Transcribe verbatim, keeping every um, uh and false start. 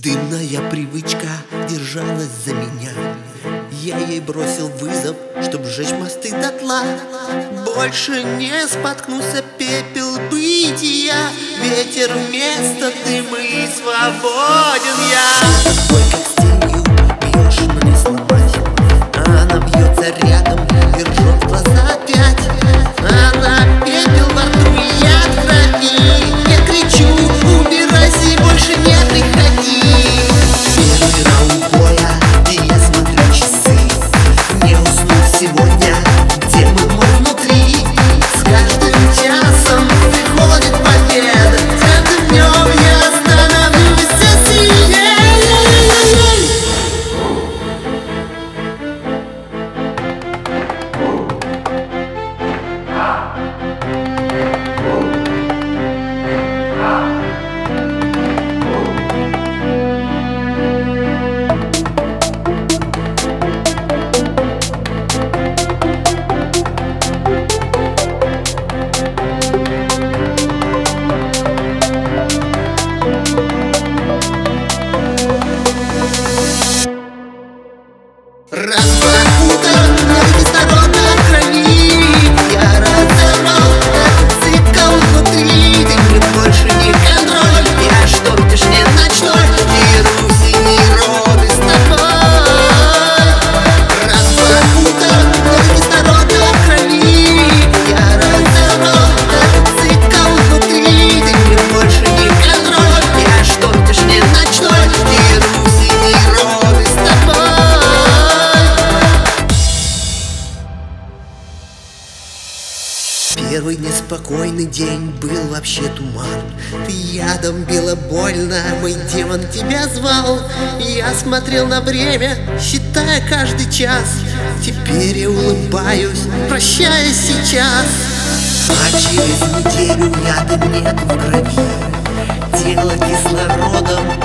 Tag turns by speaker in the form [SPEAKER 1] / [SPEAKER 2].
[SPEAKER 1] Дымная привычка держалась за меня. Я ей бросил вызов, чтоб сжечь мосты дотла. Больше не споткнулся пепел бытия. Ветер вместо дыма, и свободен я. Такой, как с тенью, бьешь мне сломать. Она бьется рядом и ржет в глаза опять. Она пепел во рту, и я в крови. Я кричу: убирайся и больше не приходи. Первый раунд боя, и я смотрю часы. Не уснуть сегодня, демон мой внутри. С каждым часом приходит победа. Каждым днем я становлюсь все сильнее. Раз закутан в кислорода в крови, я разорвал цикл внутри. Ты мне больше не контроль, я шторм тишине ночной, беру синий роды с тобой. Раз закутан в кислорода в крови, я разорвал цикл внутри. Ты мне больше не контроль, я шторм тишине ночной, беру синий роды с тобой. Первый неспокойный день был вообще туман. Ты ядом била больно, мой демон тебя звал. Я смотрел на время, считая каждый час. Теперь я улыбаюсь, прощаясь сейчас. А через неделю яда нет в крови. Тело кислородом